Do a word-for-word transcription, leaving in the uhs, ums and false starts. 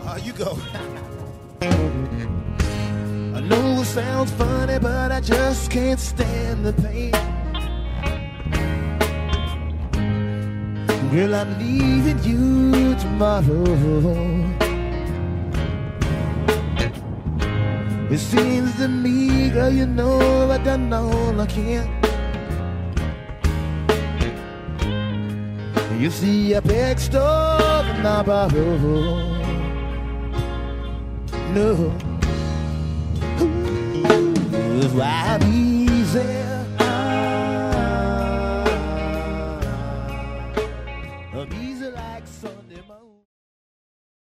Uh, you go. I know it sounds funny, but I just can't stand the pain. Girl, I'm leaving you tomorrow. It seems to me, girl, you know I done all I can. You see, I beg stuff and I borrow. No, ooh, why be easy?